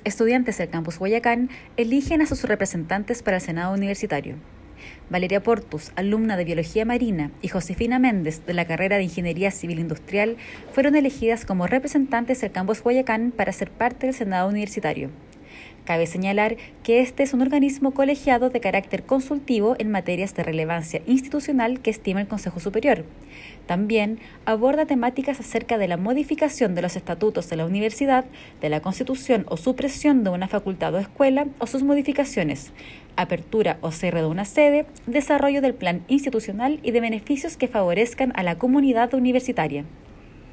Estudiantes del campus Guayacán eligen a sus representantes para el Senado Universitario. Valeria Portus, alumna de Biología Marina, y Josefina Méndez, de la carrera de Ingeniería Civil Industrial, fueron elegidas como representantes del campus Guayacán para ser parte del Senado Universitario. Cabe señalar que este es un organismo colegiado de carácter consultivo en materias de relevancia institucional que estima el Consejo Superior. También aborda temáticas acerca de la modificación de los estatutos de la universidad, de la constitución o supresión de una facultad o escuela o sus modificaciones, apertura o cierre de una sede, desarrollo del plan institucional y de beneficios que favorezcan a la comunidad universitaria.